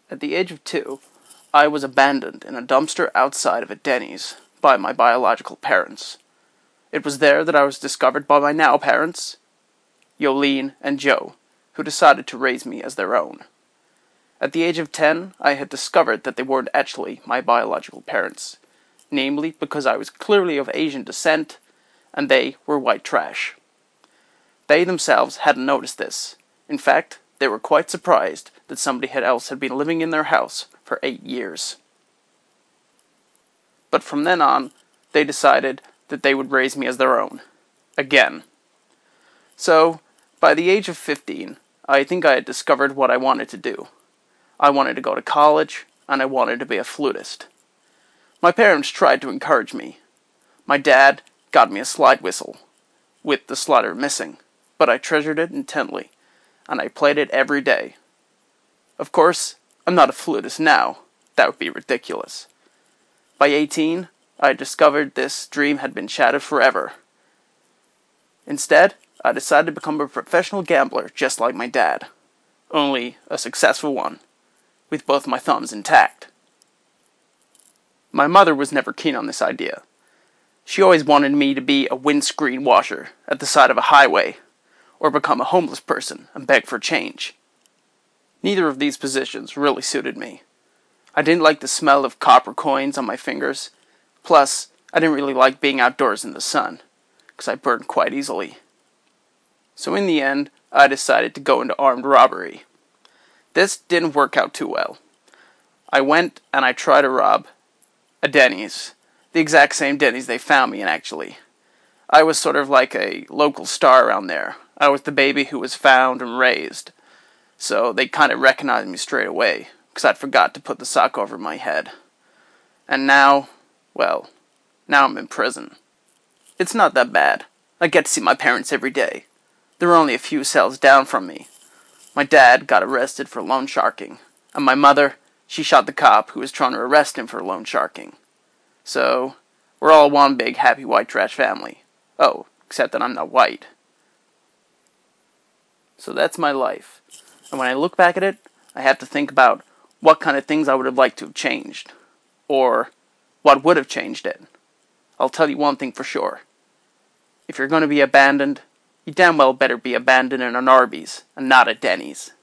At the age of 2, I was abandoned in a dumpster outside of a Denny's by my biological parents. It was there that I was discovered by my now parents, Yolene and Joe, who decided to raise me as their own. At the age of 10, I had discovered that they weren't actually my biological parents, namely because I was clearly of Asian descent, and they were white trash. They themselves hadn't noticed this. In fact, they were quite surprised that somebody else had been living in their house for 8 years. But from then on, they decided that they would raise me as their own. Again. So, by the age of 15, I think I had discovered what I wanted to do. I wanted to go to college, and I wanted to be a flutist. My parents tried to encourage me. My dad got me a slide whistle, with the slider missing, but I treasured it intently, and I played it every day. Of course, I'm not a flutist now. That would be ridiculous. By 18, I discovered this dream had been shattered forever. Instead, I decided to become a professional gambler just like my dad. Only a successful one, with both my thumbs intact. My mother was never keen on this idea. She always wanted me to be a windscreen washer at the side of a highway, or become a homeless person and beg for change. Neither of these positions really suited me. I didn't like the smell of copper coins on my fingers. Plus, I didn't really like being outdoors in the sun, because I burned quite easily. So in the end, I decided to go into armed robbery. This didn't work out too well. I went and I tried to rob a Denny's. The exact same Denny's they found me in, actually. I was sort of like a local star around there. I was the baby who was found and raised. So they kind of recognized me straight away, because I'd forgot to put the sock over my head. And now, well, now I'm in prison. It's not that bad. I get to see my parents every day. They're only a few cells down from me. My dad got arrested for loan sharking, and my mother, she shot the cop who was trying to arrest him for loan sharking. So, we're all one big happy white trash family. Oh, except that I'm not white. So that's my life. And when I look back at it, I have to think about what kind of things I would have liked to have changed. Or what would have changed it. I'll tell you one thing for sure. If you're going to be abandoned, you damn well better be abandoned in an Arby's and not a Denny's.